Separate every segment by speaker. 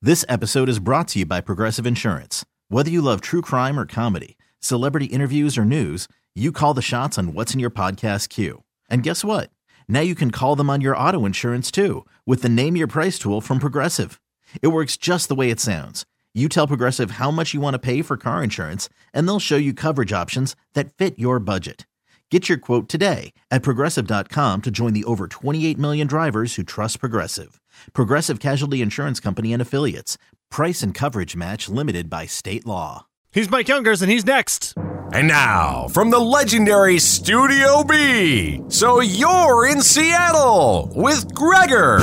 Speaker 1: This episode is brought to you by Progressive Insurance. Whether you love true crime or comedy, celebrity interviews or news, you call the shots on what's in your podcast queue. And guess what? Now you can call them on your auto insurance too with the Name Your Price tool from Progressive. It works just the way it sounds. You tell Progressive how much you want to pay for car insurance, and they'll show you coverage options that fit your budget. Get your quote today at Progressive.com to join the over 28 million drivers who trust Progressive. Progressive Casualty Insurance Company and Affiliates. Price and coverage match limited by state law.
Speaker 2: He's Mike Youngers, and he's next.
Speaker 3: And now, from the legendary Studio B, so you're in Seattle with Gregor.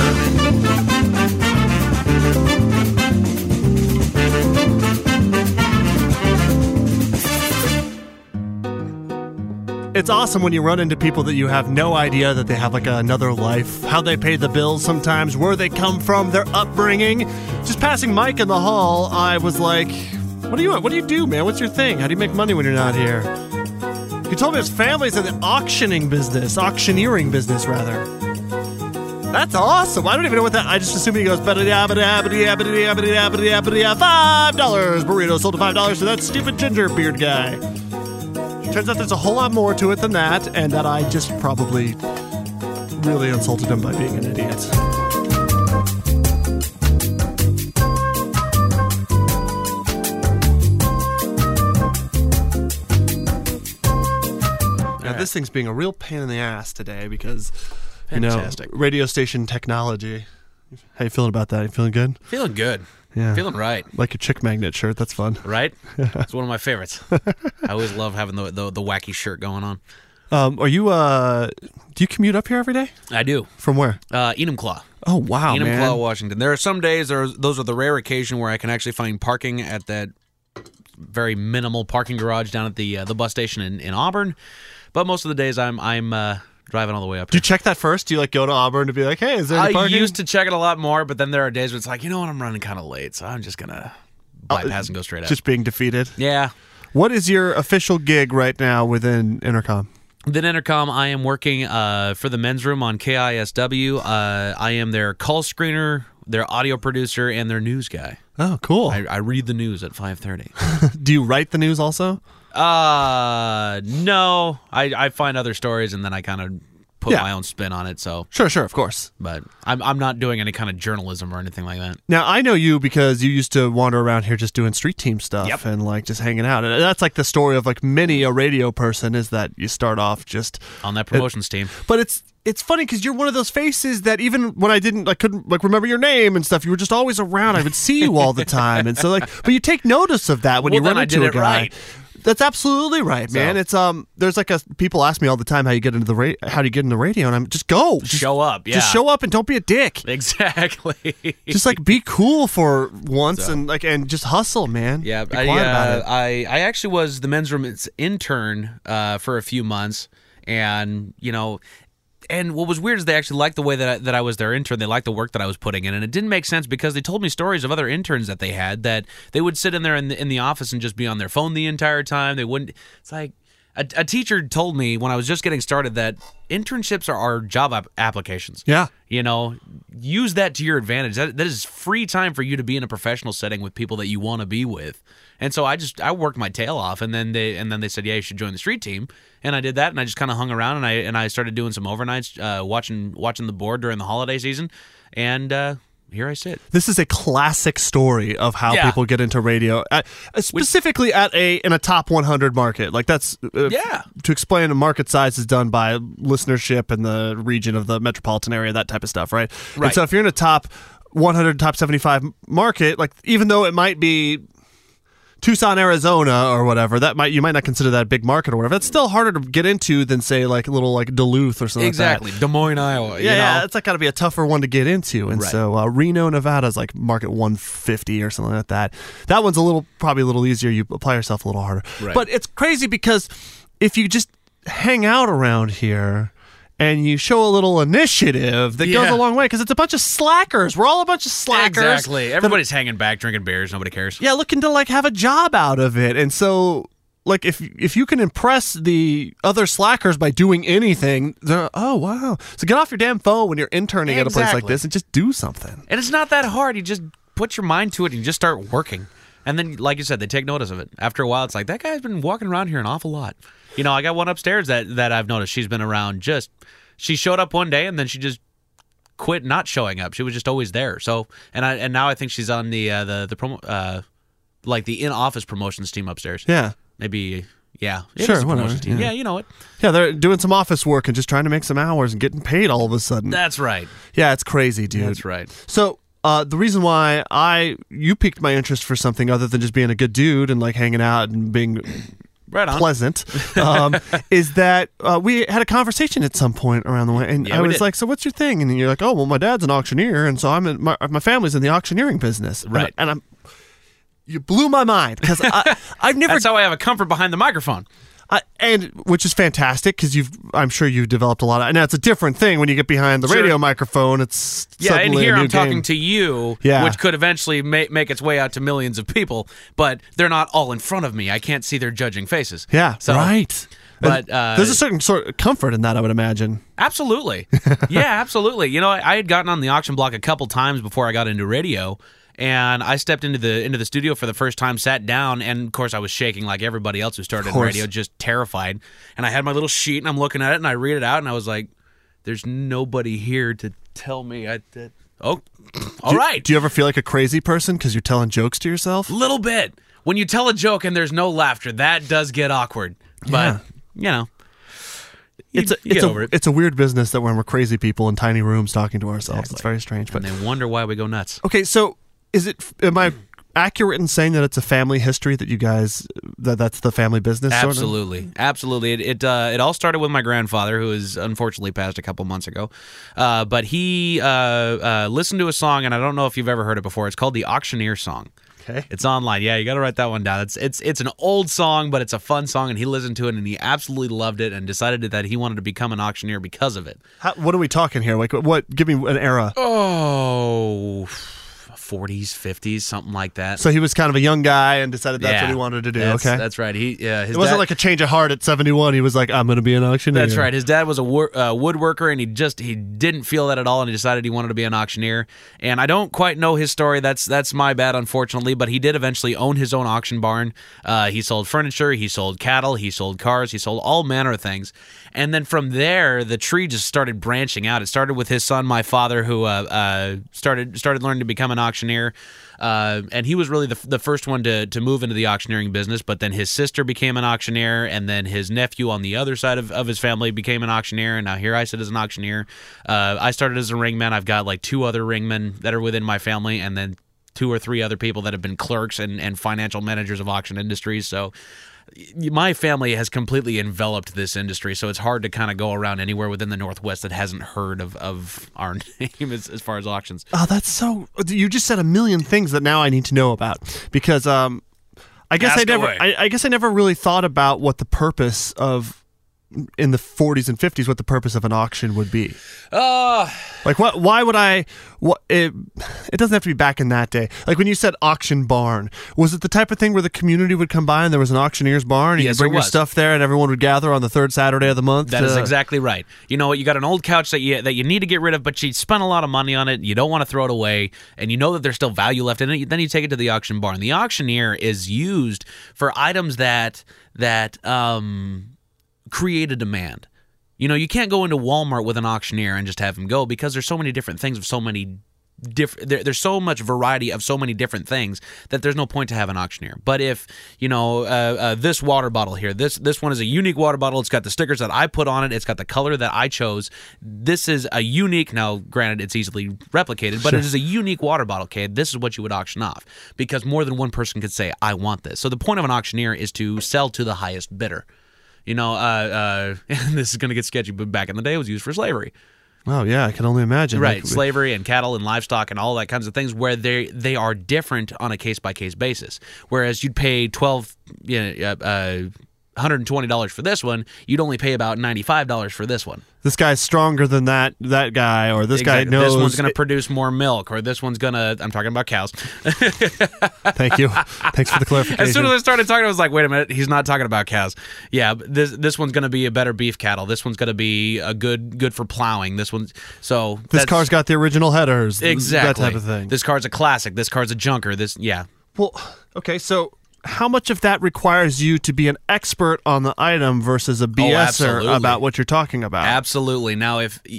Speaker 2: It's awesome when you run into people that you have no idea that they have like another life, how they pay the bills sometimes, where they come from, their upbringing. Just passing Mike in the hall, I was like, what do you do, man? What's your thing? How do you make money when you're not here? He told me his family's in the auctioneering business, rather. That's awesome. I don't even know what that, I just assume he goes, $5 burrito sold to $5 to that stupid ginger beard guy. Turns out there's a whole lot more to it than that, and that I just probably really insulted him by being an idiot. Now, this thing's being a real pain in the ass today because,
Speaker 4: Fantastic.
Speaker 2: Radio station technology. How you feeling about that? You feeling good?
Speaker 4: Feeling good.
Speaker 2: Yeah.
Speaker 4: Feeling right.
Speaker 2: Like your chick magnet shirt. That's fun.
Speaker 4: Right? It's one of my favorites. I always love having the wacky shirt going on.
Speaker 2: Are you, do you commute up here every day?
Speaker 4: I do.
Speaker 2: From where?
Speaker 4: Enumclaw.
Speaker 2: Oh, wow, man.
Speaker 4: Enumclaw, Washington. There are some days, those are the rare occasion where I can actually find parking at that very minimal parking garage down at the bus station in Auburn. But most of the days I'm driving all the way up here.
Speaker 2: Do you check that first? Do you go to Auburn to be like, hey, is there any parking?
Speaker 4: I used to check it a lot more, but then there are days where it's like, you know what, I'm running kind of late, so I'm just going to bypass and go straight up.
Speaker 2: Just being defeated?
Speaker 4: Yeah.
Speaker 2: What is your official gig right now within Intercom?
Speaker 4: Within Intercom, I am working for the men's room on KISW. I am their call screener, their audio producer, and their news guy.
Speaker 2: Oh, cool.
Speaker 4: I read the news at 5:30.
Speaker 2: Do you write the news also?
Speaker 4: No. I find other stories and then I kind of put my own spin on it. So
Speaker 2: Sure, of course.
Speaker 4: But I'm not doing any kind of journalism or anything like that.
Speaker 2: Now, I know you because you used to wander around here just doing street team stuff and like just hanging out. And that's like the story of like many a radio person is that you start off just
Speaker 4: on that promotions team.
Speaker 2: But it's funny because you're one of those faces that even when I couldn't remember your name and stuff, you were just always around. I would see you all the time. And so but you take notice of that when you run into a guy.
Speaker 4: Right.
Speaker 2: That's absolutely right, man. It's there's people ask me all the time how do you get into the radio, and I'm just
Speaker 4: show up,
Speaker 2: just show up and don't be a dick.
Speaker 4: Exactly.
Speaker 2: Just be cool for once and just hustle, man.
Speaker 4: Yeah,
Speaker 2: be quiet about it.
Speaker 4: I actually was the men's room intern for a few months, and And what was weird is they actually liked the way that I was their intern. They liked the work that I was putting in, and it didn't make sense because they told me stories of other interns that they had that they would sit in there in the office and just be on their phone the entire time. They wouldn't. It's like a teacher told me when I was just getting started that internships are job applications.
Speaker 2: Yeah,
Speaker 4: use that to your advantage. That is free time for you to be in a professional setting with people that you want to be with. And so I worked my tail off, and then they said, yeah, you should join the street team. And I did that, and I just kind of hung around, and I started doing some overnights, watching the board during the holiday season, and here I sit.
Speaker 2: This is a classic story of how people get into radio, specifically in a top 100 market. Like that's to explain, a market size is done by listenership in the region of the metropolitan area, that type of stuff, right?
Speaker 4: Right.
Speaker 2: And so if you're in a top 100, top 75 market, like even though it might be Tucson, Arizona, or whatever, you might not consider that a big market or whatever. That's still harder to get into than say like a little like Duluth or something
Speaker 4: exactly.
Speaker 2: like that.
Speaker 4: Des Moines, Iowa.
Speaker 2: Yeah, it's like got to be a tougher one to get into. And so Reno, Nevada is like market 150 or something like that. That one's probably a little easier. You apply yourself a little harder.
Speaker 4: Right.
Speaker 2: But it's crazy because if you just hang out around here and you show a little initiative, that goes a long way because it's a bunch of slackers. We're all a bunch of slackers.
Speaker 4: Exactly. Everybody's hanging back, drinking beers. Nobody cares.
Speaker 2: Yeah, looking to like have a job out of it. And so like if you can impress the other slackers by doing anything, oh wow. So get off your damn phone when you're interning at a place like this and just do something.
Speaker 4: And it's not that hard. You just put your mind to it and you just start working. And then, like you said, they take notice of it. After a while, it's like, that guy's been walking around here an awful lot. You know, I got one upstairs that I've noticed she's been around. She showed up one day and then she just quit not showing up. She was just always there. So, and now I think she's on the in-office promotions team upstairs.
Speaker 2: Yeah.
Speaker 4: Maybe, yeah.
Speaker 2: Sure, whatever.
Speaker 4: Team. Yeah, you know it.
Speaker 2: Yeah, they're doing some office work and just trying to make some hours and getting paid all of a sudden.
Speaker 4: That's right.
Speaker 2: Yeah, it's crazy, dude.
Speaker 4: That's right.
Speaker 2: So, the reason why you piqued my interest for something other than just being a good dude and like hanging out and being
Speaker 4: right on.
Speaker 2: pleasant is that we had a conversation at some point around the way, and I was like, "So what's your thing?" And you're like, "Oh, well, my dad's an auctioneer, and so my family's in the auctioneering business."
Speaker 4: Right.
Speaker 2: And you blew my mind because I've never.
Speaker 4: That's how I have a comfort behind the microphone.
Speaker 2: And which is fantastic because I'm sure you've developed a lot of. Now it's a different thing when you get behind the radio microphone. It's
Speaker 4: and here I'm talking
Speaker 2: game.
Speaker 4: To you, which could eventually make its way out to millions of people, but they're not all in front of me. I can't see their judging faces.
Speaker 2: Yeah, so, right.
Speaker 4: But
Speaker 2: there's a certain sort of comfort in that, I would imagine.
Speaker 4: Absolutely, yeah, absolutely. You know, I had gotten on the auction block a couple times before I got into radio. And I stepped into the studio for the first time, sat down, and of course I was shaking like everybody else who started in radio, just terrified. And I had my little sheet, and I'm looking at it, and I read it out, and I was like, "There's nobody here to tell me." All right.
Speaker 2: Do you ever feel like a crazy person because you're telling jokes to yourself?
Speaker 4: Little bit. When you tell a joke and there's no laughter, that does get awkward. But you know.
Speaker 2: It's a weird business that when we're crazy people in tiny rooms talking to ourselves.
Speaker 4: Exactly.
Speaker 2: It's very strange.
Speaker 4: But and they wonder why we go nuts.
Speaker 2: Okay, so am I accurate in saying that it's a family history that you guys that's the family business?
Speaker 4: Absolutely,
Speaker 2: sort of?
Speaker 4: Absolutely. It all started with my grandfather, who has unfortunately passed a couple months ago. But he listened to a song, and I don't know if you've ever heard it before. It's called the Auctioneer Song.
Speaker 2: Okay.
Speaker 4: It's online. Yeah, you got to write that one down. It's an old song, but it's a fun song, and he listened to it, and he absolutely loved it, and decided that he wanted to become an auctioneer because of it.
Speaker 2: What are we talking here? Like, what? Give me an era.
Speaker 4: Oh. 40s, 50s, something like that.
Speaker 2: So he was kind of a young guy and decided that's what he wanted to do.
Speaker 4: That's right.
Speaker 2: It wasn't like a change of heart at 71. He was like, I'm going to be an auctioneer.
Speaker 4: That's right. His dad was a woodworker, and he didn't feel that at all, and he decided he wanted to be an auctioneer. And I don't quite know his story. That's my bad, unfortunately. But he did eventually own his own auction barn. He sold furniture. He sold cattle. He sold cars. He sold all manner of things. And then from there, the tree just started branching out. It started with his son, my father, who started learning to become an auctioneer. And he was really the first one to move into the auctioneering business. But then his sister became an auctioneer, and then his nephew on the other side of his family became an auctioneer. And now here I sit as an auctioneer. I started as a ringman. I've got like 2 other ringmen that are within my family, and then 2 or 3 other people that have been clerks and financial managers of auction industries. So my family has completely enveloped this industry, so it's hard to kind of go around anywhere within the Northwest that hasn't heard of our name as far as auctions.
Speaker 2: Oh, that's so... You just said a million things that now I need to know about, because I guess I never really thought about what the purpose of, in the 40s and 50s, what the purpose of an auction would be. Like what? Why would I? It doesn't have to be back in that day. Like when you said auction barn, was it the type of thing where the community would come by and there was an auctioneer's barn and you bring your stuff there and everyone would gather on the 3rd Saturday of the month?
Speaker 4: That is exactly right. You know what? You got an old couch that you need to get rid of, but you spent a lot of money on it. You don't want to throw it away, and you know that there's still value left in it. Then you take it to the auction barn. The auctioneer is used for items that create a demand. You know, you can't go into Walmart with an auctioneer and just have him go, because there's so many different things of so many different. There's so much variety of so many different things that there's no point to have an auctioneer. But if you know this water bottle here, this one is a unique water bottle. It's got the stickers that I put on it. It's got the color that I chose. This is a unique. Now, granted, it's easily replicated, but it is a unique water bottle. Okay, this is what you would auction off, because more than one person could say, "I want this." So the point of an auctioneer is to sell to the highest bidder. You know, and this is going to get sketchy, but back in the day, it was used for slavery.
Speaker 2: Oh, yeah, I can only imagine.
Speaker 4: Right, slavery and cattle and livestock and all that kinds of things, where they are different on a case-by-case basis. Whereas you'd pay $120 for this one, you'd only pay about $95 for this one.
Speaker 2: This guy's stronger than that guy, or this guy knows.
Speaker 4: This one's going to produce more milk, or this one's going to... I'm talking about cows.
Speaker 2: Thank you. Thanks for the clarification.
Speaker 4: As soon as I started talking, I was like, wait a minute, he's not talking about cows. Yeah, this one's going to be a better beef cattle. This one's going to be a good for plowing. This car's
Speaker 2: got the original headers.
Speaker 4: Exactly.
Speaker 2: That type of thing.
Speaker 4: This car's a classic. This car's a junker.
Speaker 2: Well, okay, so how much of that requires you to be an expert on the item versus a BSer about what you're talking about?
Speaker 4: Absolutely. Now,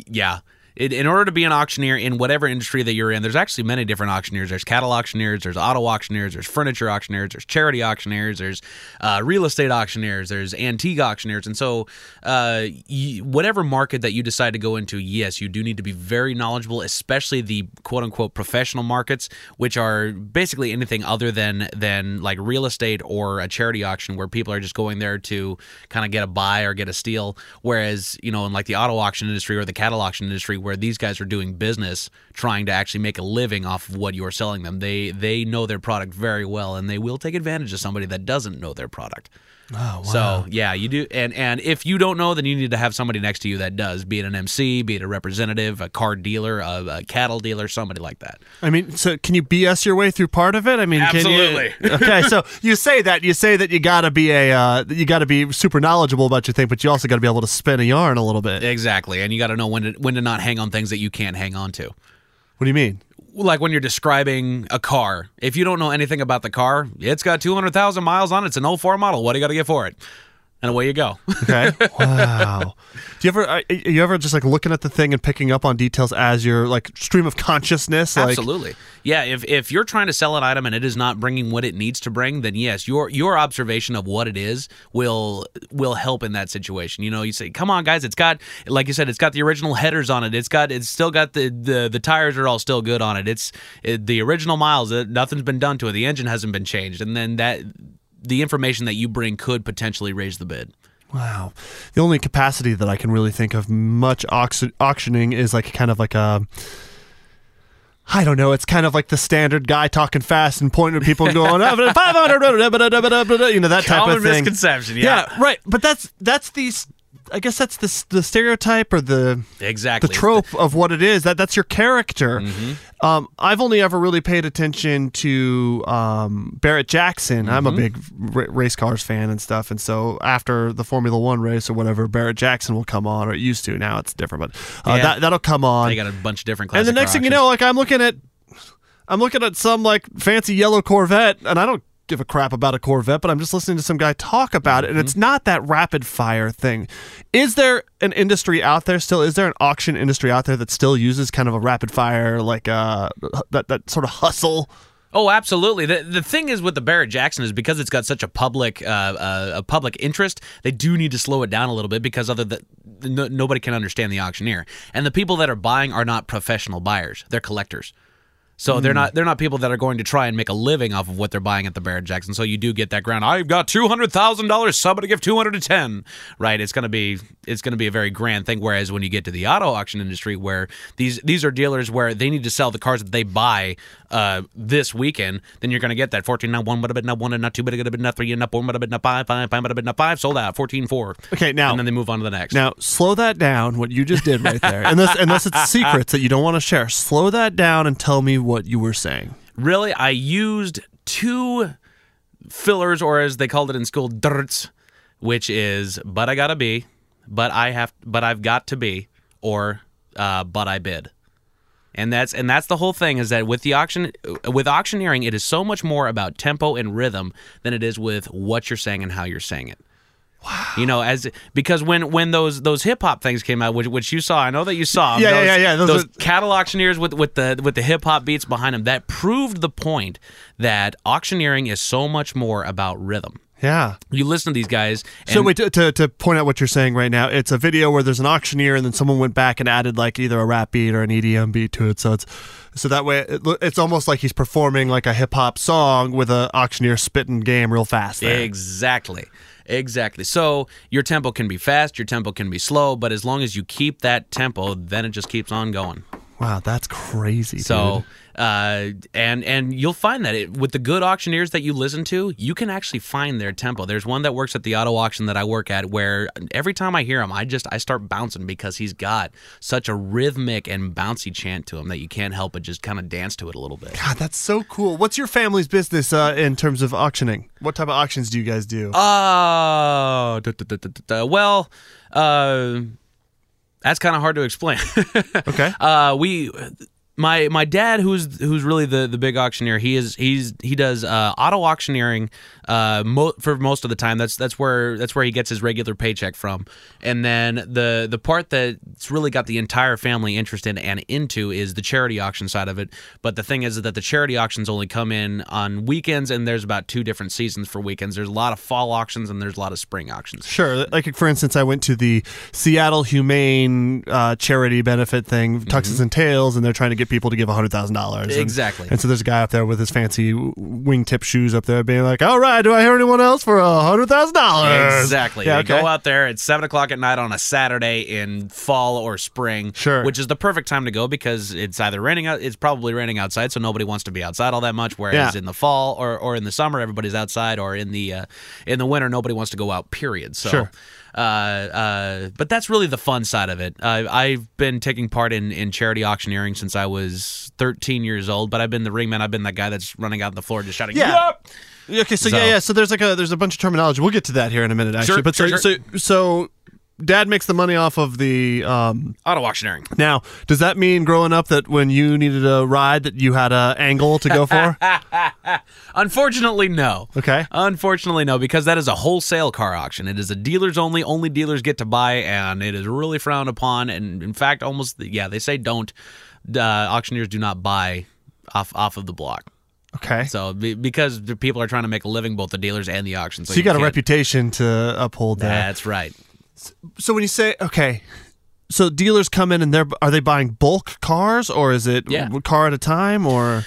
Speaker 4: in order to be an auctioneer in whatever industry that you're in, there's actually many different auctioneers. There's cattle auctioneers, there's auto auctioneers, there's furniture auctioneers, there's charity auctioneers, there's real estate auctioneers, there's antique auctioneers. And so whatever market that you decide to go into, yes, you do need to be very knowledgeable, especially the quote-unquote professional markets, which are basically anything other than like real estate or a charity auction where people are just going there to kind of get a buy or get a steal. Whereas, in like the auto auction industry or the cattle auction industry, where these guys are doing business, trying to actually make a living off of what you're selling them. They know their product very well, and they will take advantage of somebody that doesn't know their product.
Speaker 2: Oh, wow.
Speaker 4: So, yeah, you do. And if you don't know, then you need to have somebody next to you that does, be it an MC, be it a representative, a car dealer, a cattle dealer, somebody like that.
Speaker 2: I mean, so can you BS your way through part of it? I mean,
Speaker 4: absolutely.
Speaker 2: Okay, so you say that you got to be super knowledgeable about your thing, but you also got to be able to spin a yarn a little bit.
Speaker 4: Exactly, and you got to know when to not hang on things that you can't hang on to.
Speaker 2: What do you mean?
Speaker 4: Like when you're describing a car, if you don't know anything about the car, it's got 200,000 miles on it. It's an 04 model. What do you got to get for it? And away you go.
Speaker 2: Okay. Wow. Do you ever just like looking at the thing and picking up on details as your like stream of consciousness?
Speaker 4: Absolutely. Yeah. If you're trying to sell an item and it is not bringing what it needs to bring, then yes, your observation of what it is will help in that situation. You say, come on, guys, it's got, like you said, it's got the original headers on it. It's still got the tires are all still good on it. It's the original miles. Nothing's been done to it. The engine hasn't been changed, and then the information that you bring could potentially raise the bid.
Speaker 2: Wow. The only capacity that I can really think of much auctioning is like kind of like I don't know, it's kind of like the standard guy talking fast and pointing at people and going, 500, that type
Speaker 4: Common
Speaker 2: of thing.
Speaker 4: Misconception, yeah.
Speaker 2: Yeah, right. But that's I guess that's the stereotype or the trope of what it is. That's your character. Mm-hmm. I've only ever really paid attention to Barrett Jackson. Mm-hmm. I'm a big race cars fan and stuff, and so after the Formula One race or whatever, Barrett Jackson will come on, or it used to. Now it's different, but that'll come on.
Speaker 4: They got a bunch of different classic
Speaker 2: and the next thing you know, like I'm looking at some like fancy yellow Corvette, and I don't give a crap about a Corvette, but I'm just listening to some guy talk about it, and it's not that rapid fire thing. Is there an industry out there still? Is there an auction industry out there that still uses kind of a rapid fire, like that sort of hustle?
Speaker 4: Oh, absolutely. The thing is with the Barrett Jackson is because it's got such a public interest, they do need to slow it down a little bit because nobody can understand the auctioneer, and the people that are buying are not professional buyers; they're collectors. So they're not people that are going to try and make a living off of what they're buying at the Barrett Jackson. So you do get that ground. I've got $200,000. Somebody give $210,000. Right? It's gonna be a very grand thing. Whereas when you get to the auto auction industry, where these are dealers where they need to sell the cars that they buy this weekend, then you're gonna get that 14 not one but a bit not one and not two but a bit not three and not four but a bit not five but a bit not five sold out 14-4.
Speaker 2: Okay, now
Speaker 4: and then they move on to the next.
Speaker 2: Now slow that down. What you just did right there, unless it's secrets that you don't want to share. Slow that down and tell me what you were saying.
Speaker 4: Really, I used two fillers, or as they called it in school, dirts, which is "but I gotta be," but I've got to be, or "but I bid." And that's the whole thing, is that with auctioneering, it is so much more about tempo and rhythm than it is with what you're saying and how you're saying it. Wow. Because when those hip hop things came out, which you saw, I know that you saw.
Speaker 2: Yeah.
Speaker 4: Those cattle auctioneers with the hip hop beats behind them, that proved the point that auctioneering is so much more about rhythm.
Speaker 2: Yeah.
Speaker 4: You listen to these guys.
Speaker 2: So wait, to point out what you're saying right now, it's a video where there's an auctioneer and then someone went back and added like either a rap beat or an EDM beat to it. So that way it's almost like he's performing like a hip hop song with an auctioneer spitting game real fast there.
Speaker 4: Exactly. So your tempo can be fast, your tempo can be slow, but as long as you keep that tempo, then it just keeps on going.
Speaker 2: Wow, that's crazy.
Speaker 4: So And you'll find that with the good auctioneers that you listen to, you can actually find their tempo. There's one that works at the auto auction that I work at where every time I hear him, I start bouncing because he's got such a rhythmic and bouncy chant to him that you can't help but just kind of dance to it a little bit.
Speaker 2: God, that's so cool. What's your family's business in terms of auctioning? What type of auctions do you guys do?
Speaker 4: Well, that's kind of hard to explain.
Speaker 2: Okay.
Speaker 4: My dad, who's really the big auctioneer, he does auto auctioneering for most of the time. That's where he gets his regular paycheck from. And then the part that's really got the entire family interested and into is the charity auction side of it. But the thing is that the charity auctions only come in on weekends, and there's about 2 different seasons for weekends. There's a lot of fall auctions and there's a lot of spring auctions.
Speaker 2: Sure. Like, for instance, I went to the Seattle Humane charity benefit thing, Tuxes and Tails, and they're trying to get people to give $100,000.
Speaker 4: Exactly.
Speaker 2: And so there's a guy up there with his fancy wingtip shoes up there being like, all right, do I hear anyone else for $100,000?
Speaker 4: Exactly.
Speaker 2: Yeah,
Speaker 4: They
Speaker 2: okay.
Speaker 4: go out there at 7 o'clock at night on a Saturday in fall or spring,
Speaker 2: Sure.
Speaker 4: which is the perfect time to go because it's either raining out, it's probably raining outside, so nobody wants to be outside all that much, whereas
Speaker 2: Yeah.
Speaker 4: in the fall or in the summer, everybody's outside, or in the winter, nobody wants to go out, period. So,
Speaker 2: Sure.
Speaker 4: but that's really the fun side of it. I've been taking part in charity auctioneering since I was 13 years old, but I've been the ringman. I've been that guy that's running out on the floor just shouting,
Speaker 2: Yeah.
Speaker 4: "Yup!"
Speaker 2: Okay, so yeah. So there's a bunch of terminology. We'll get to that here in a minute, actually.
Speaker 4: Sure,
Speaker 2: But
Speaker 4: sure.
Speaker 2: so Dad makes the money off of the
Speaker 4: Auto auctioneering.
Speaker 2: Now, does that mean growing up that when you needed a ride that you had an angle to go for?
Speaker 4: Unfortunately, no.
Speaker 2: Okay.
Speaker 4: Unfortunately, no, because that is a wholesale car auction. It is a dealers only. Only dealers get to buy, and it is really frowned upon. And in fact, they say don't. Auctioneers do not buy off of the block.
Speaker 2: Okay.
Speaker 4: So because the people are trying to make a living, both the dealers and the auctions.
Speaker 2: So you got a
Speaker 4: can't-
Speaker 2: reputation to uphold there.
Speaker 4: That's right.
Speaker 2: So when you say, okay, so dealers come in and are they buying bulk cars, or is it
Speaker 4: Yeah.
Speaker 2: car at a time, or?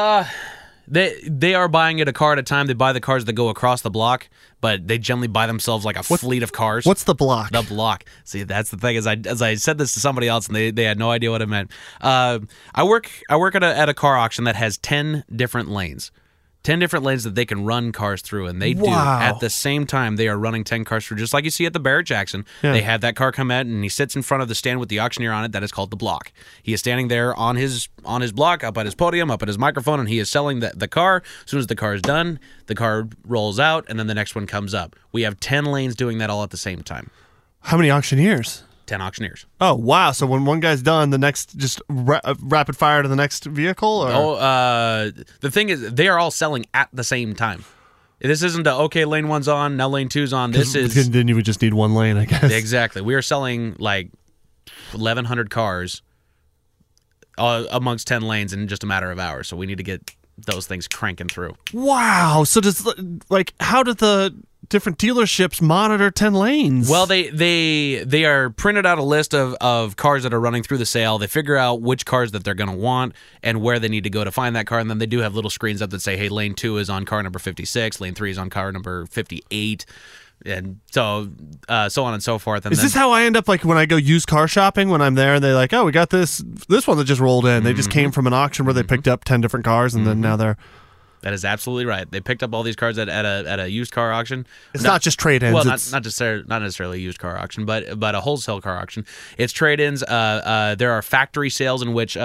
Speaker 4: They are buying it a car at a time. They buy the cars that go across the block, but they generally buy themselves like a fleet of cars.
Speaker 2: What's the block?
Speaker 4: The block. See, that's the thing. As I said this to somebody else, and they had no idea what it meant. I work at a car auction that has 10 different lanes. 10 different lanes that they can run cars through, and they do.
Speaker 2: Wow.
Speaker 4: At the same time, they are running 10 cars through, just like you see at the Barrett Jackson.
Speaker 2: Yeah.
Speaker 4: They have that car come out, and he sits in front of the stand with the auctioneer on it. That is called the block. He is standing there on his block, up at his podium, up at his microphone, and he is selling the car. As soon as the car is done, the car rolls out, and then the next one comes up. We have 10 lanes doing that all at the same time.
Speaker 2: How many auctioneers?
Speaker 4: 10 auctioneers.
Speaker 2: Oh, wow. So when one guy's done, the next just rapid fire to the next vehicle? Or?
Speaker 4: The thing is, they are all selling at the same time. This isn't lane one's on, now lane two's on. This is...
Speaker 2: Then you would just need one lane, I guess.
Speaker 4: Exactly. We are selling like 1,100 cars amongst 10 lanes in just a matter of hours. So we need to get those things cranking through.
Speaker 2: Wow. So how do the different dealerships monitor 10 lanes?
Speaker 4: Well, they are printed out a list of cars that are running through the sale. They figure out which cars that they're going to want and where they need to go to find that car. And then they do have little screens up that say, hey, lane 2 is on car number 56, lane 3 is on car number 58. And so on and so forth. And
Speaker 2: Is this how I end up like when I go used car shopping when I'm there and they're like, oh, we got this one that just rolled in. They just came from an auction where they picked up 10 different cars and then now they're...
Speaker 4: That is absolutely right. They picked up all these cars at a used car auction.
Speaker 2: It's not just trade-ins.
Speaker 4: Well,
Speaker 2: it's...
Speaker 4: not necessarily a used car auction, but a wholesale car auction. It's trade-ins. There are factory sales in which,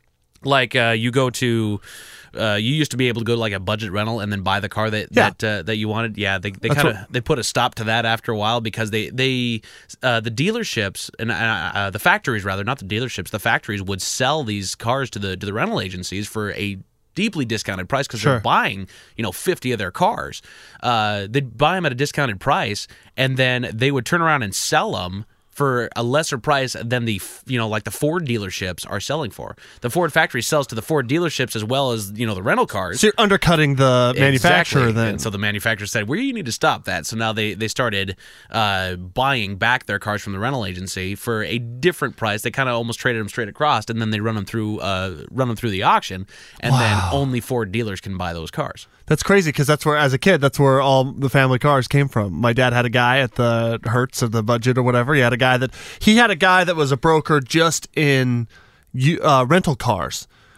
Speaker 4: you go to. You used to be able to go to like a budget rental and then buy the car that you wanted. Yeah, they put a stop to that after a while because the dealerships and the factories rather, not the dealerships, the factories would sell these cars to the rental agencies for a deeply discounted price because they're buying 50 of their cars. They'd buy them at a discounted price and then they would turn around and sell them for a lesser price than the Ford dealerships are selling for. The Ford factory sells to the Ford dealerships as well as the rental cars.
Speaker 2: So you're undercutting the manufacturer
Speaker 4: Exactly.
Speaker 2: then.
Speaker 4: And so the manufacturer said, well, you need to stop that. So now they started buying back their cars from the rental agency for a different price. They kind of almost traded them straight across, and then they run them through the auction, and then only Ford dealers can buy those cars.
Speaker 2: That's crazy because as a kid, that's where all the family cars came from. My dad had a guy at the Hertz or the Budget or whatever. He had a guy that was a broker just in rental cars.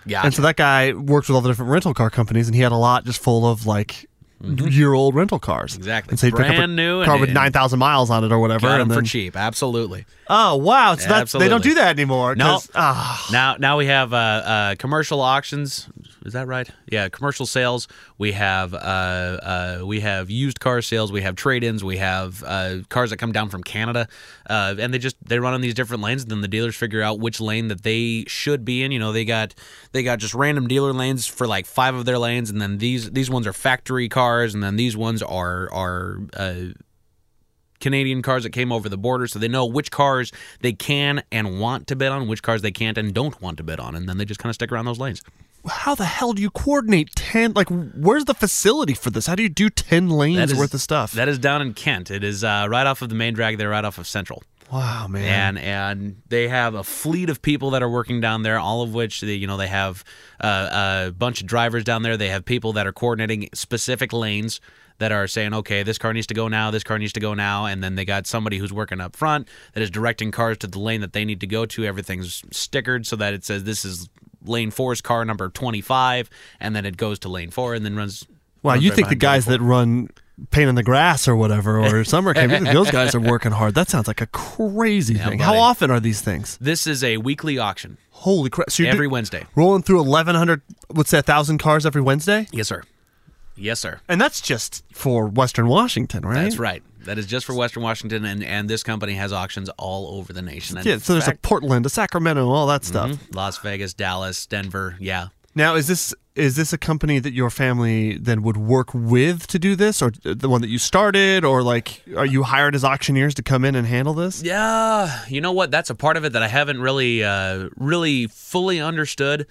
Speaker 4: Gotcha.
Speaker 2: And so that guy works with all the different rental car companies, and he had a lot just full of like year-old rental cars.
Speaker 4: Exactly.
Speaker 2: And so he'd pick up
Speaker 4: Brand
Speaker 2: a
Speaker 4: new
Speaker 2: car
Speaker 4: and-
Speaker 2: with 9,000 miles on it or whatever.
Speaker 4: Got them
Speaker 2: and
Speaker 4: for
Speaker 2: then,
Speaker 4: cheap. Absolutely.
Speaker 2: oh, wow. So that's, they don't
Speaker 4: Absolutely.
Speaker 2: do that anymore.
Speaker 4: No.
Speaker 2: 'cause- ah.
Speaker 4: Now we have commercial auctions. Is that right? Yeah, commercial sales. We have used car sales. We have trade-ins. We have cars that come down from Canada, and they run on these different lanes. And then the dealers figure out which lane that they should be in. You know, they got just random dealer lanes for like 5 of their lanes, and then these ones are factory cars, and then these ones are Canadian cars that came over the border, so they know which cars they can and want to bid on, which cars they can't and don't want to bid on, and then they just kind of stick around those lanes.
Speaker 2: How the hell do you coordinate 10? Like, where's the facility for this? How do you do 10 lanes worth of stuff?
Speaker 4: That is down in Kent. It is right off of the main drag there, right off of Central.
Speaker 2: Wow, man.
Speaker 4: And they have a fleet of people that are working down there, all of which they have a bunch of drivers down there. They have people that are coordinating specific lanes that are saying, okay, this car needs to go now, this car needs to go now, and then they got somebody who's working up front that is directing cars to the lane that they need to go to. Everything's stickered so that it says this is lane 4's car number 25, and then it goes to lane 4 and then runs.
Speaker 2: Wow,
Speaker 4: runs
Speaker 2: you
Speaker 4: right
Speaker 2: think the
Speaker 4: behind
Speaker 2: guys
Speaker 4: lane 4.
Speaker 2: that run Paint in the Grass or whatever, or Summer Camp, you think those guys are working hard. That sounds like a crazy thing.
Speaker 4: buddy.
Speaker 2: How often are these things?
Speaker 4: This is a weekly auction
Speaker 2: Holy crap. So you're
Speaker 4: every Wednesday.
Speaker 2: rolling through 1,100, let's say 1,000 cars every Wednesday?
Speaker 4: Yes, sir. Yes, sir.
Speaker 2: And that's just for Western Washington, right?
Speaker 4: That's right. That is just for Western Washington, and this company has auctions all over the nation. And
Speaker 2: Yeah,
Speaker 4: in
Speaker 2: so there's a
Speaker 4: fact,
Speaker 2: Portland, a Sacramento, all that stuff.
Speaker 4: Las Vegas, Dallas, Denver, yeah.
Speaker 2: Now, is this a company that your family then would work with to do this, or the one that you started, or like are you hired as auctioneers to come in and handle this?
Speaker 4: Yeah, you know what? That's a part of it that I haven't really fully understood.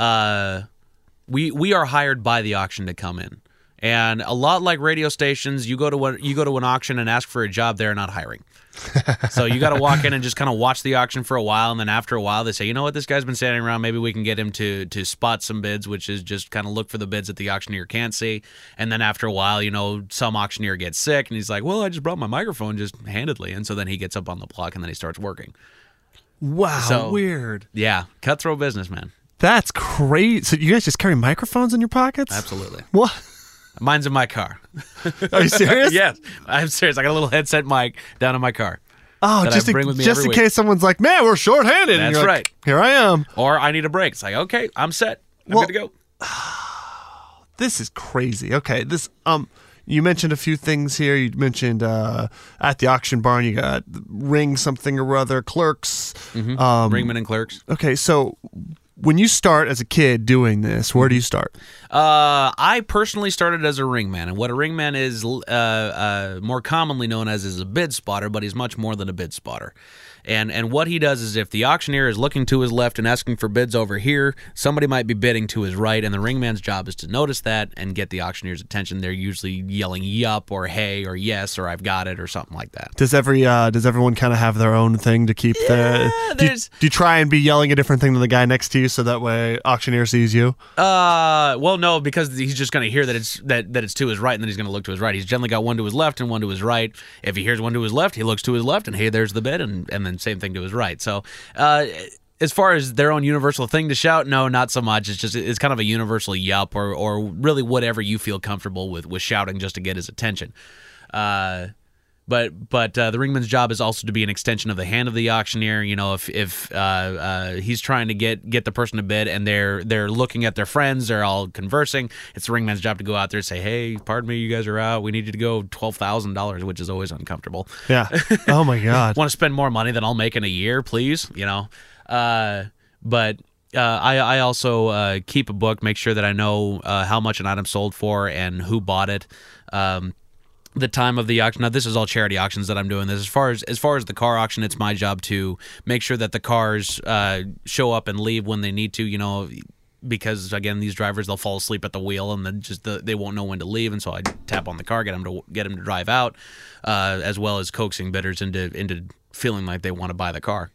Speaker 4: We are hired by the auction to come in, and a lot like radio stations, you go to an auction and ask for a job, they're not hiring. So you got to walk in and just kind of watch the auction for a while, and then after a while they say, you know what, this guy's been standing around, maybe we can get him to spot some bids, which is just kind of look for the bids that the auctioneer can't see. And then after a while, some auctioneer gets sick and he's like, well, I just brought my microphone just handedly, and so then he gets up on the block and then he starts working.
Speaker 2: Wow,
Speaker 4: So-
Speaker 2: weird.
Speaker 4: Yeah, cutthroat business, man.
Speaker 2: That's crazy. So you guys just carry microphones in your pockets?
Speaker 4: Absolutely.
Speaker 2: What?
Speaker 4: Mine's in my car.
Speaker 2: Are you serious?
Speaker 4: Yes, I'm serious. I got a little headset mic down in my car.
Speaker 2: Oh,
Speaker 4: that I
Speaker 2: just
Speaker 4: bring with me
Speaker 2: just
Speaker 4: every
Speaker 2: in
Speaker 4: week.
Speaker 2: case someone's like, man, we're shorthanded. And
Speaker 4: That's
Speaker 2: you're like,
Speaker 4: right.
Speaker 2: Here I am.
Speaker 4: Or I need a break. It's like, okay, I'm set. I'm
Speaker 2: Well-
Speaker 4: good to go.
Speaker 2: This is crazy. Okay, this you mentioned a few things here. You mentioned at the auction barn you got ring something or other, clerks.
Speaker 4: Ringman and clerks.
Speaker 2: Okay, so when you start as a kid doing this, where do you start?
Speaker 4: I personally started as a ringman, and what a ringman is more commonly known as is a bid spotter, but he's much more than a bid spotter. And what he does is if the auctioneer is looking to his left and asking for bids over here, somebody might be bidding to his right, and the ringman's job is to notice that and get the auctioneer's attention. They're usually yelling yup or hey or yes or I've got it or something like that.
Speaker 2: Does everyone kind of have their own thing to keep the? Do you try and be yelling a different thing to the guy next to you so that way auctioneer sees you?
Speaker 4: Well, no, because he's just going to hear that it's to his right, and then he's going to look to his right. He's generally got one to his left and one to his right. If he hears one to his left, he looks to his left, and hey, there's the bid, and then same thing to his right. So, as far as their own universal thing to shout, no, not so much. It's kind of a universal yup or really whatever you feel comfortable with shouting just to get his attention. But the ringman's job is also to be an extension of the hand of the auctioneer. You know, if he's trying to get the person to bid and they're looking at their friends, they're all conversing, it's the ringman's job to go out there and say, hey, pardon me, you guys are out. We need you to go $12,000, which is always uncomfortable.
Speaker 2: Yeah. Oh my God.
Speaker 4: Want to spend more money than I'll make in a year, please? You know. But I also keep a book, make sure that I know how much an item sold for and who bought it. The time of the auction. Now, this is all charity auctions that I'm doing this. As far as the car auction, it's my job to make sure that the cars show up and leave when they need to. You know, because again, these drivers, they'll fall asleep at the wheel and then they won't know when to leave. And so I tap on the car, get them to drive out, as well as coaxing bidders into feeling like they want to buy the car.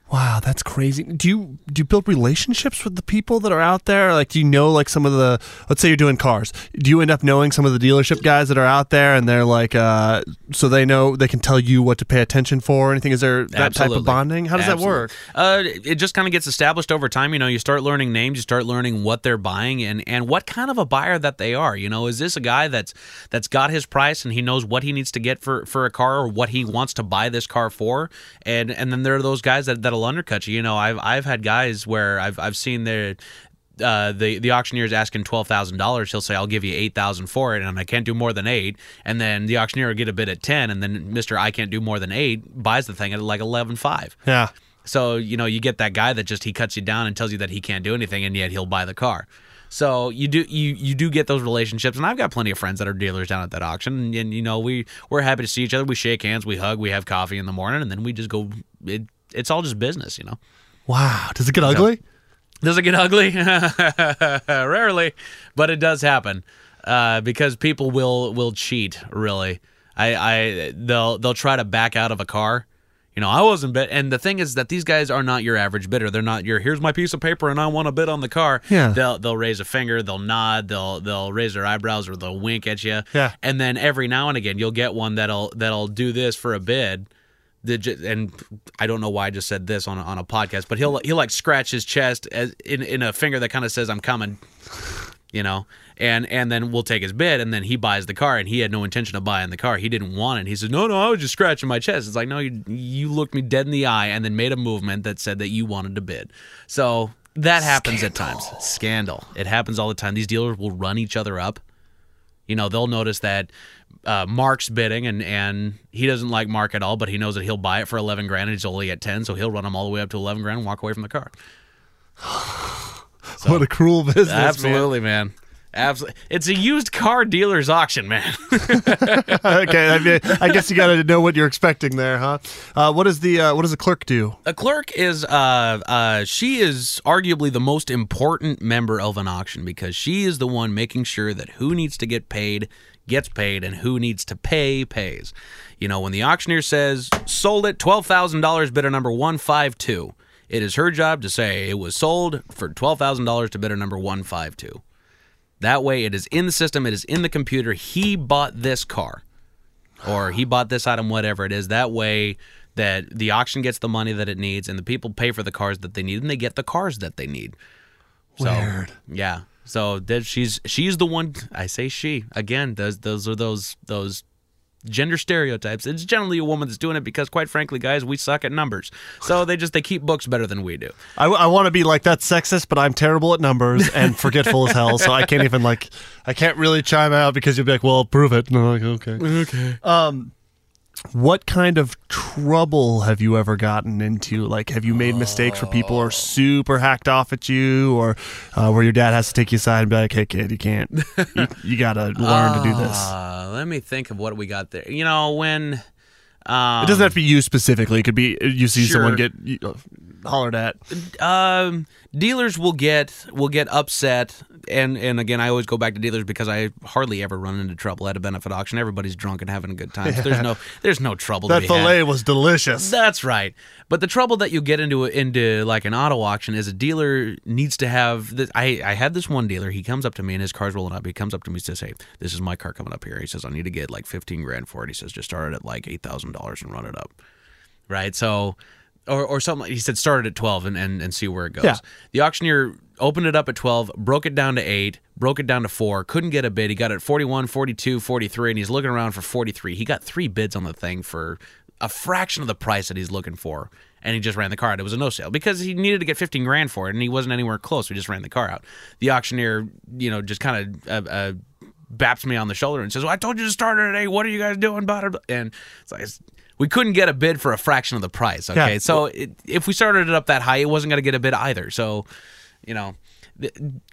Speaker 2: Wow, that's crazy. Do you build relationships with the people that are out there? Like, do you know, like, some of the, let's say you're doing cars. Do you end up knowing some of the dealership guys that are out there, and they're like, so they know, they can tell you what to pay attention for or anything? Is there that type of bonding? How does that work?
Speaker 4: It just kind of gets established over time. You start learning names, you start learning what they're buying and what kind of a buyer that they are. Is this a guy that's got his price and he knows what he needs to get for a car or what he wants to buy this car for? And then there are those guys that'll undercut you. I've had guys where I've seen the auctioneer's asking $12,000. He'll say, I'll give you $8,000 for it, and I can't do more than 8. And then the auctioneer will get a bid at 10, and then Mr. I can't do more than 8 buys the thing at like 11.5.
Speaker 2: Yeah.
Speaker 4: So, you get that guy that just, he cuts you down and tells you that he can't do anything, and yet he'll buy the car. So you do get those relationships, and I've got plenty of friends that are dealers down at that auction, and we're happy to see each other. We shake hands, we hug, we have coffee in the morning, and then we just go. It's all just business,
Speaker 2: Wow. Does it get ugly?
Speaker 4: Does it get ugly? Rarely, but it does happen because people will cheat. Really, they'll try to back out of a car. I wasn't bid, and the thing is that these guys are not your average bidder. They're not your here's my piece of paper and I want to bid on the car.
Speaker 2: Yeah.
Speaker 4: They'll raise a finger, they'll nod, they'll raise their eyebrows or they'll wink at you.
Speaker 2: Yeah.
Speaker 4: And then every now and again you'll get one that'll do this for a bid. And I don't know why I just said this on a podcast, but he'll like scratch his chest as in a finger that kind of says I'm coming, and then we'll take his bid, and then he buys the car, and he had no intention of buying the car. He didn't want it. He says, no, I was just scratching my chest. It's like, no, you looked me dead in the eye and then made a movement that said that you wanted to bid. So that happens at times. Scandal. It happens all the time. These dealers will run each other up. They'll notice that Mark's bidding, and he doesn't like Mark at all, but he knows that he'll buy it for $11,000 and he's only at 10, so he'll run them all the way up to $11,000 and walk away from the car.
Speaker 2: So, what a cruel business!
Speaker 4: Absolutely, man. Absolutely, it's a used car dealer's auction, man.
Speaker 2: Okay, I guess you got to know what you're expecting there, huh? What does a clerk do?
Speaker 4: A clerk is she is arguably the most important member of an auction because she is the one making sure that who needs to get paid gets paid and who needs to pay pays. When the auctioneer says sold it $12,000 bidder number 152, it is her job to say it was sold for $12,000 to bidder number 152. That way it is in the system, it is in the computer. He bought this car or he bought this item, whatever it is. That way that the auction gets the money that it needs and the people pay for the cars that they need and they get the cars that they need.
Speaker 2: Weird.
Speaker 4: So, yeah. So she's the one. I say she again. Those are those gender stereotypes. It's generally a woman that's doing it because, quite frankly, guys, we suck at numbers. So they keep books better than we do.
Speaker 2: I want to be like, that's sexist, but I'm terrible at numbers and forgetful as hell. So I can't even I can't really chime out because you'll be like, well, prove it. And I'm like, okay. What kind of trouble have you ever gotten into? Like, have you made mistakes where people are super hacked off at you, or where your dad has to take you aside and be like, hey, kid, you can't. You got to learn to do this.
Speaker 4: Let me think of what we got there. When...
Speaker 2: it doesn't have to be you specifically. It could be you see someone get hollered at.
Speaker 4: Dealers will get upset, and again, I always go back to dealers because I hardly ever run into trouble at a benefit auction. Everybody's drunk and having a good time. So there's no trouble.
Speaker 2: That
Speaker 4: to be
Speaker 2: filet
Speaker 4: had.
Speaker 2: was delicious.
Speaker 4: That's right. But the trouble that you get into like an auto auction is a dealer needs to have this. I had this one dealer. He comes up to me and his car's rolling up. He comes up to me and says, "Hey, this is my car coming up here." He says, "I need to get like $15,000 for it." He says, "Just start it at like $8,000 and run it up." Right. So. Or something. He said start it at 12 and see where it goes. Yeah. The auctioneer opened it up at 12, broke it down to 8, broke it down to 4, couldn't get a bid. He got it at 41, 42, 43, and he's looking around for 43. He got 3 bids on the thing for a fraction of the price that he's looking for, and he just ran the car out. It was a no sale because he needed to get $15,000 for it, and he wasn't anywhere close. We just ran the car out. The auctioneer, just kind of baps me on the shoulder and says, "Well, I told you to start it at 8. What are you guys doing about it?" And it's like, we couldn't get a bid for a fraction of the price. Okay, yeah. So if we started it up that high, it wasn't going to get a bid either. So, they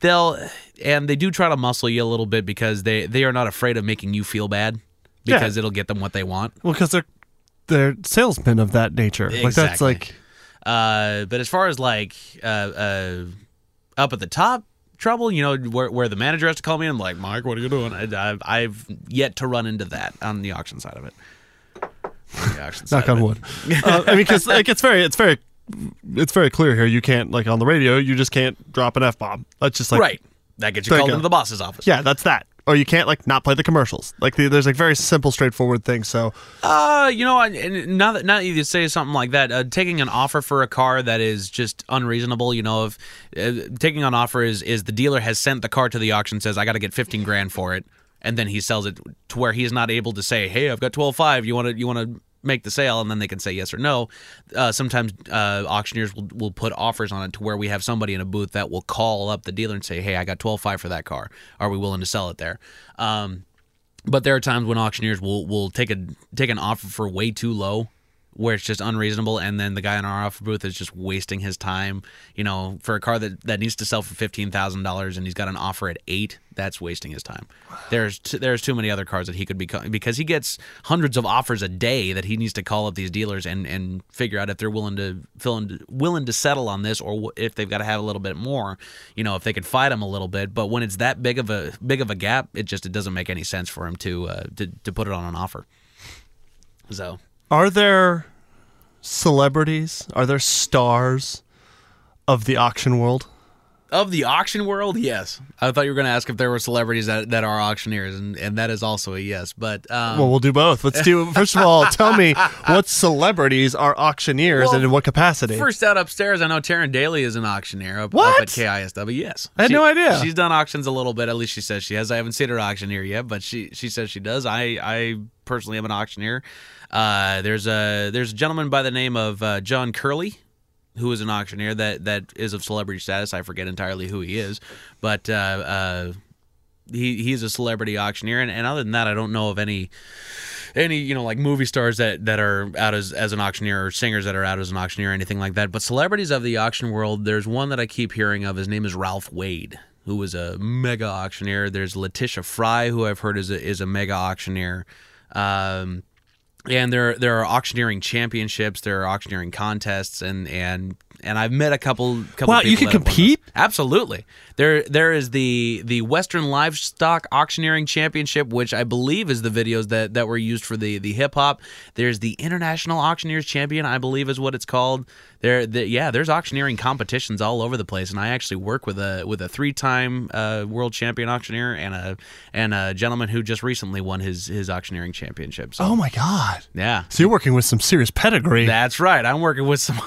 Speaker 4: do try to muscle you a little bit because they are not afraid of making you feel bad because it'll get them what they want.
Speaker 2: Well, because they're salesmen of that nature.
Speaker 4: Exactly.
Speaker 2: Like that's like.
Speaker 4: But as far as like up at the top trouble, where the manager has to call me, I'm like, "Mike, what are you doing?" I've yet to run into that on the auction side of it.
Speaker 2: Knock on wood. Because it's very it's very clear here. You can't, like on the radio, you just can't drop an F-bomb. That's just like
Speaker 4: Right. That gets you called into the boss's office.
Speaker 2: Yeah, that's that. Or you can't like not play the commercials. Like there's like very simple, straightforward things. So,
Speaker 4: now that you say something like that, taking an offer for a car that is just unreasonable. If taking an offer is the dealer has sent the car to the auction, says I got to get $15,000 for it, and then he sells it to where he's not able to say, hey, I've got 12.5. You want to make the sale, and then they can say yes or no. Sometimes auctioneers will put offers on it to where we have somebody in a booth that will call up the dealer and say, hey, I got 12.5 for that car. Are we willing to sell it there? But there are times when auctioneers will take an offer for way too low, where it's just unreasonable, and then the guy in our offer booth is just wasting his time. For a car that needs to sell for $15,000 and he's got an offer at $8,000, that's wasting his time. There's too many other cars that he could be, because he gets hundreds of offers a day that he needs to call up these dealers and figure out if they're willing to settle on this, or if they've got to have a little bit more. If they could fight him a little bit. But when it's that big of a gap, it doesn't make any sense for him to put it on an offer. So.
Speaker 2: Are there celebrities? Are there stars of the auction world?
Speaker 4: Of the auction world, yes. I thought you were going to ask if there were celebrities that are auctioneers, and that is also a yes. But
Speaker 2: well, we'll do both. Let's do. First of all, tell me what celebrities are auctioneers and in what capacity.
Speaker 4: First out upstairs, I know Taryn Daly is an auctioneer up at KISW. Yes,
Speaker 2: I had no idea.
Speaker 4: She's done auctions a little bit. At least she says she has. I haven't seen her auctioneer yet, but she says she does. I personally am an auctioneer. There's a gentleman by the name of John Curley, who is an auctioneer that is of celebrity status. I forget entirely who he is, but he's a celebrity auctioneer. And other than that, I don't know of any like movie stars that are out as an auctioneer, or singers that are out as an auctioneer, or anything like that. But celebrities of the auction world, there's one that I keep hearing of. His name is Ralph Wade, who is a mega auctioneer. There's Letitia Fry, who I've heard is a mega auctioneer. And there are auctioneering championships, there are auctioneering contests, and I've met a couple
Speaker 2: Wow,
Speaker 4: people
Speaker 2: you can
Speaker 4: that have won
Speaker 2: compete?
Speaker 4: those. Absolutely. There is the Western Livestock Auctioneering Championship, which I believe is the videos that were used for the hip hop. There's the International Auctioneers Champion, I believe is what it's called. There's auctioneering competitions all over the place, and I actually work with a 3-time world champion auctioneer and a gentleman who just recently won his auctioneering championship. So,
Speaker 2: oh my God!
Speaker 4: Yeah,
Speaker 2: so you're working with some serious pedigree.
Speaker 4: That's right. I'm working with some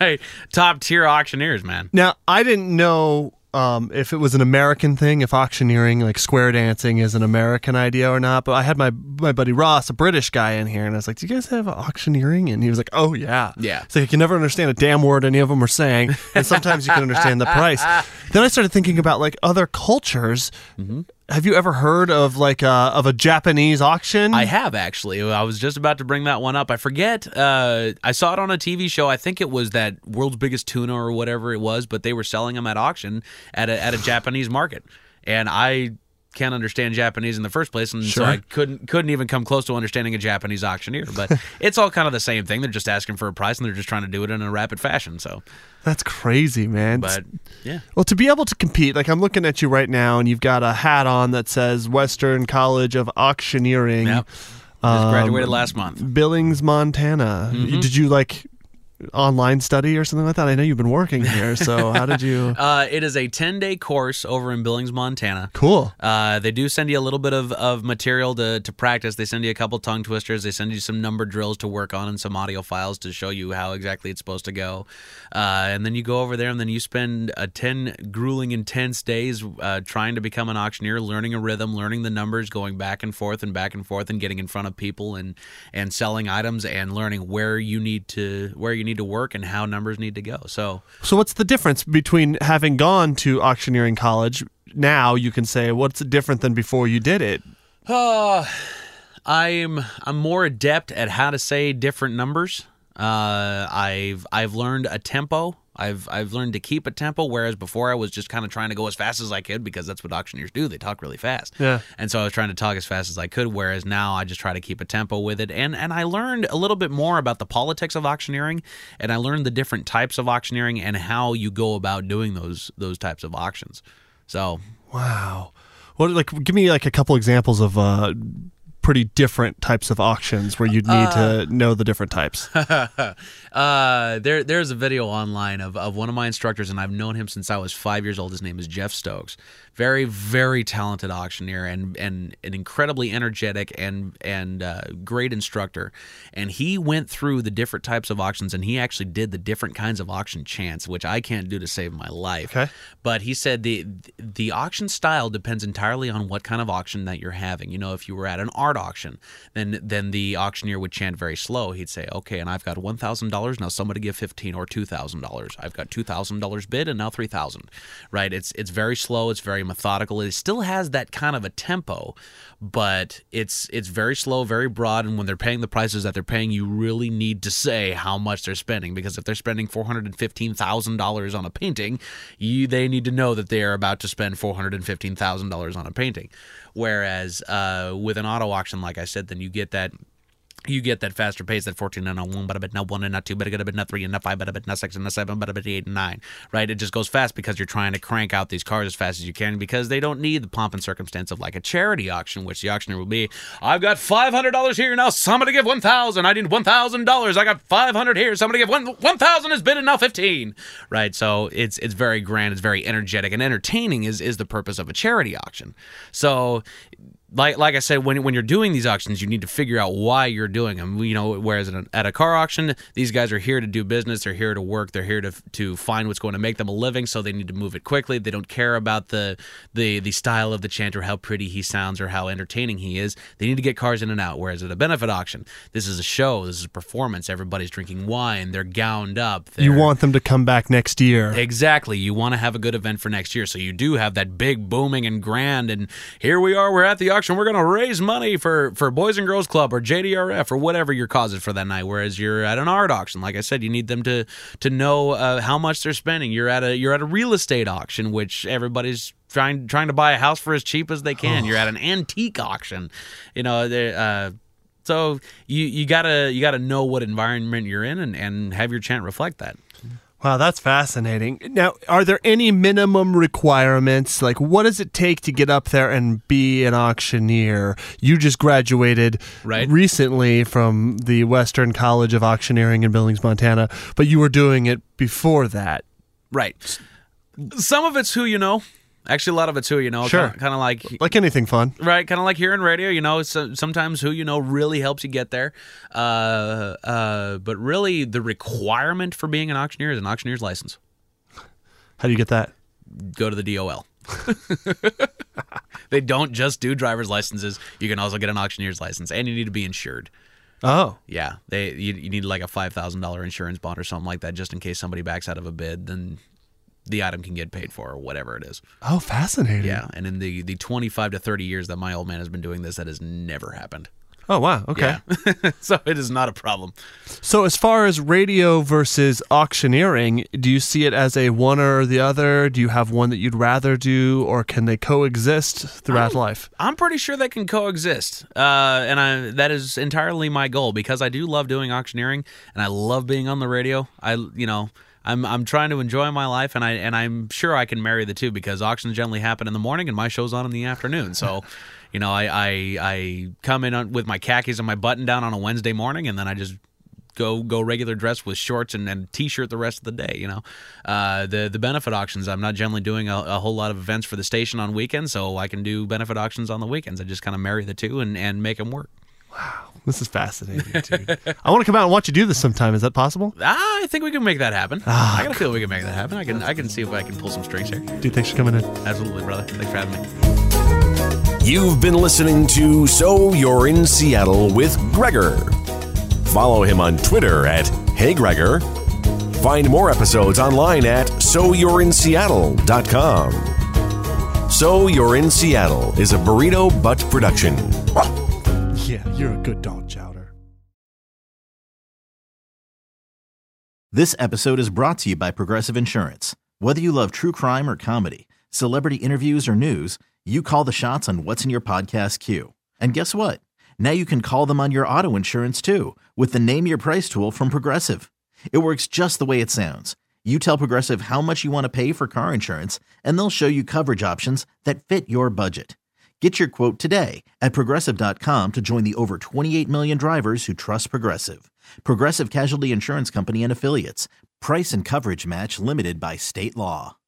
Speaker 4: top tier auctioneers, man.
Speaker 2: Now, I didn't know if it was an American thing, if auctioneering, like square dancing, is an American idea or not. But I had my buddy Ross, a British guy, in here, and I was like, "Do you guys have auctioneering?" And he was like, "Oh yeah,
Speaker 4: yeah."
Speaker 2: So you can never understand a damn word any of them are saying, and sometimes you can understand the price. Then I started thinking about like other cultures. Mm-hmm. Have you ever heard of like of a Japanese auction?
Speaker 4: I have, actually. I was just about to bring that one up. I forget. I saw it on a TV show. I think it was that World's Biggest Tuna or whatever it was, but they were selling them at auction at a Japanese market. And I can't understand Japanese in the first place, and
Speaker 2: Sure.
Speaker 4: so I couldn't even come close to understanding a Japanese auctioneer. But it's all kind of the same thing. They're just asking for a price, and they're just trying to do it in a rapid fashion. So
Speaker 2: that's crazy, man.
Speaker 4: But yeah.
Speaker 2: Well, to be able to compete, like I'm looking at you right now, and you've got a hat on that says Western College of Auctioneering.
Speaker 4: Yep. Just graduated last month.
Speaker 2: Billings, Montana.
Speaker 4: Mm-hmm.
Speaker 2: Did you like online study or something like that? I know you've been working here, so how did you?
Speaker 4: It is a 10-day course over in Billings, Montana.
Speaker 2: Cool.
Speaker 4: They do send you a little bit of material to practice. They send you a couple tongue twisters. They send you some number drills to work on and some audio files to show you how exactly it's supposed to go. And then you go over there, and then you spend 10 grueling, intense days trying to become an auctioneer, learning a rhythm, learning the numbers, going back and forth and getting in front of people and selling items and learning where you need to work and how numbers need to go. So
Speaker 2: what's the difference between having gone to auctioneering college? Now you can say, what's different than before you did it?
Speaker 4: I'm more adept at how to say different numbers. I've learned a tempo. I've learned to keep a tempo, whereas before I was just kind of trying to go as fast as I could, because that's what auctioneers do. They talk really fast.
Speaker 2: Yeah.
Speaker 4: And so I was trying to talk as fast as I could, whereas now I just try to keep a tempo with it. And I learned a little bit more about the politics of auctioneering, and I learned the different types of auctioneering and how you go about doing those types of auctions. So
Speaker 2: wow. What, like, give me like a couple examples of pretty different types of auctions where you'd need to know the different types?
Speaker 4: There's a video online of one of my instructors, and I've known him since I was 5 years old. His name is Jeff Stokes. Very, very talented auctioneer and an incredibly energetic and great instructor. And he went through the different types of auctions, and he actually did the different kinds of auction chants, which I can't do to save my life.
Speaker 2: Okay.
Speaker 4: But he said the auction style depends entirely on what kind of auction that you're having. You know, if you were at an art auction, then the auctioneer would chant very slow. He'd say, okay, and I've got $1,000, now somebody give $1,500 or $2,000. I've got $2,000 bid, and now $3,000. Right? It's very slow. It's very methodical. It still has that kind of a tempo, but it's very slow, very broad. And when they're paying the prices that they're paying, you really need to say how much they're spending, because if they're spending $415,000 on a painting, they need to know that they are about to spend $415,000 on a painting. Whereas with an auto auction, like I said, then you get that faster pace, that 14 and a 1, but a bit, not 1 and not 2, but a bit, not 3 and not 5, but a bit, not 6 and not 7, but a bit, 8 and 9, right? It just goes fast because you're trying to crank out these cars as fast as you can, because they don't need the pomp and circumstance of like a charity auction, which the auctioneer will be, I've got $500 here, now somebody give $1,000, I need $1,000, I got $500 here, somebody give $1,000 is bid and now $15, right? So it's very grand, it's very energetic, and entertaining is the purpose of a charity auction. So like I said, when you're doing these auctions, you need to figure out why you're doing them. You know, whereas at a car auction, these guys are here to do business. They're here to work. They're here to find what's going to make them a living. So they need to move it quickly. They don't care about the style of the chant or how pretty he sounds or how entertaining he is. They need to get cars in and out. Whereas at a benefit auction, this is a show. This is a performance. Everybody's drinking wine. They're gowned up.
Speaker 2: You want them to come back next year.
Speaker 4: Exactly. You want to have a good event for next year. So you do have that big booming and grand. And here we are. We're at the auction. We're going to raise money for Boys and Girls Club or JDRF or whatever your cause is for that night. Whereas you're at an art auction, like I said, you need them to know how much they're spending. You're at a real estate auction, which everybody's trying to buy a house for as cheap as they can. You're at an antique auction, you know. So you gotta know what environment you're in and have your chant reflect that.
Speaker 2: Wow, that's fascinating. Now, are there any minimum requirements? Like, what does it take to get up there and be an auctioneer? You just graduated recently from the Western College of Auctioneering in Billings, Montana, but you were doing it before that.
Speaker 4: Right. Some of it's who you know. Actually, a lot of it's who you know.
Speaker 2: Sure.
Speaker 4: Kind of
Speaker 2: like anything fun.
Speaker 4: Right. Kind of like hearing radio, you know, sometimes who you know really helps you get there. But really, the requirement for being an auctioneer is an auctioneer's license.
Speaker 2: How do you get that?
Speaker 4: Go to the DOL. They don't just do driver's licenses. You can also get an auctioneer's license, and you need to be insured.
Speaker 2: Oh.
Speaker 4: Yeah. You need like a $5,000 insurance bond or something like that, just in case somebody backs out of a bid, then the item can get paid for or whatever it is.
Speaker 2: Oh, fascinating.
Speaker 4: Yeah, and in the 25 to 30 years that my old man has been doing this, that has never happened.
Speaker 2: Oh, wow. Okay.
Speaker 4: Yeah. So it is not a problem.
Speaker 2: So as far as radio versus auctioneering, do you see it as a one or the other? Do you have one that you'd rather do, or can they coexist throughout life? I'm
Speaker 4: pretty sure they can coexist, and that is entirely my goal, because I do love doing auctioneering, and I love being on the radio. I'm trying to enjoy my life, and I'm sure I can marry the two, because auctions generally happen in the morning and my show's on in the afternoon. So, you know, I come in with my khakis and my button down on a Wednesday morning, and then I just go regular dress with shorts and t-shirt the rest of the day. You know, the benefit auctions, I'm not generally doing a whole lot of events for the station on weekends, so I can do benefit auctions on the weekends. I just kind of marry the two and make them work.
Speaker 2: Wow, this is fascinating, dude. I want to come out and watch you do this sometime. Is that possible?
Speaker 4: I think we can make that happen. I got a feel we can make that happen. I can see if I can pull some strings here.
Speaker 2: Dude, thanks for coming in.
Speaker 4: Absolutely, brother. Thanks for having me.
Speaker 3: You've been listening to So You're in Seattle with Gregor. Follow him on Twitter at HeyGregor. Find more episodes online at SoYou'reInSeattle.com. So You're in Seattle is a Burrito Butt production.
Speaker 2: Yeah, you're a good dog, Chowder.
Speaker 1: This episode is brought to you by Progressive Insurance. Whether you love true crime or comedy, celebrity interviews or news, you call the shots on what's in your podcast queue. And guess what? Now you can call them on your auto insurance too, with the Name Your Price tool from Progressive. It works just the way it sounds. You tell Progressive how much you want to pay for car insurance, and they'll show you coverage options that fit your budget. Get your quote today at Progressive.com to join the over 28 million drivers who trust Progressive. Progressive Casualty Insurance Company and Affiliates. Price and coverage match limited by state law.